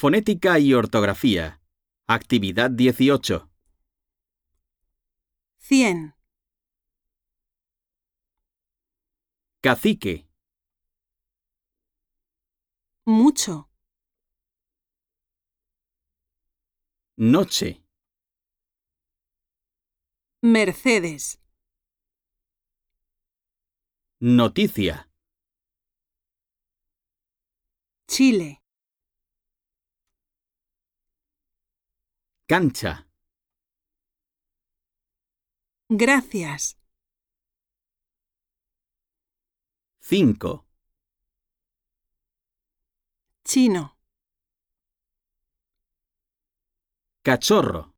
Fonética y ortografía. Actividad 18. 100, Cacique, mucho, noche, Mercedes, noticia, Chile, cancha, gracias, 5, chino, cachorro.